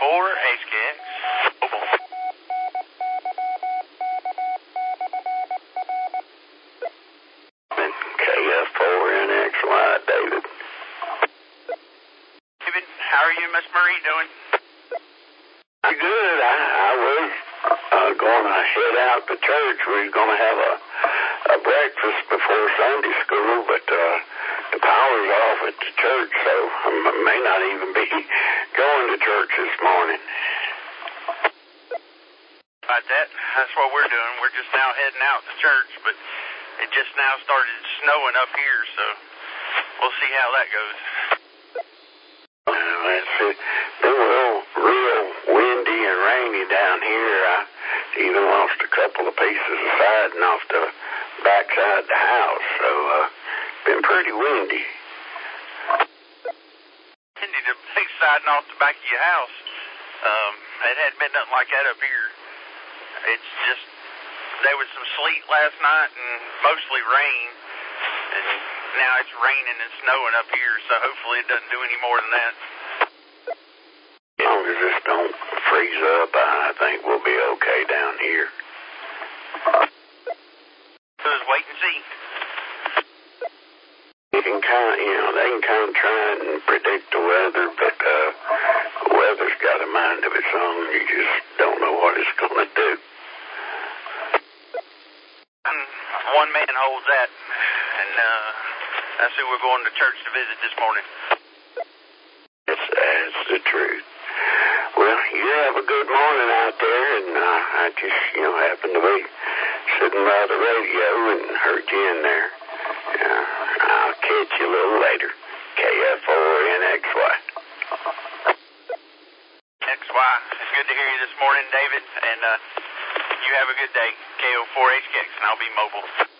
KO4HKX. Mobile. KF4NXY, David. David, how are you and Miss Marie doing? I'm good. I was going to head out to church. We was going to have a breakfast before Sunday school, but the power's off at the church, so I may not even be going to church this morning. About that, that's what we're doing. We're just now heading out to church, but it just now started snowing up here, so we'll see how that goes. It's been real windy and rainy down here. I even lost a couple of pieces of siding off the backside of the house, so been pretty windy. Windy, the big siding off the back of your house. It hadn't been nothing like that up here. It's just, there was some sleet last night and mostly rain, and now it's raining and snowing up here, so hopefully it doesn't do any more than that. As long as this don't freeze up, I think we'll be okay down here. So just wait and see. You can they can kind of try and predict the weather, but the weather's got a mind of its own. You just don't know what it's going to do. One man holds that, and that's who we're going to church to visit this morning. That's the truth. Well, you have a good morning out there, and I just, happened to be sitting by the radio and heard you in there. I'll catch you a little later. KF4NXY. XY, it's good to hear you this morning, David, and you have a good day. KO4HKX, and I'll be mobile.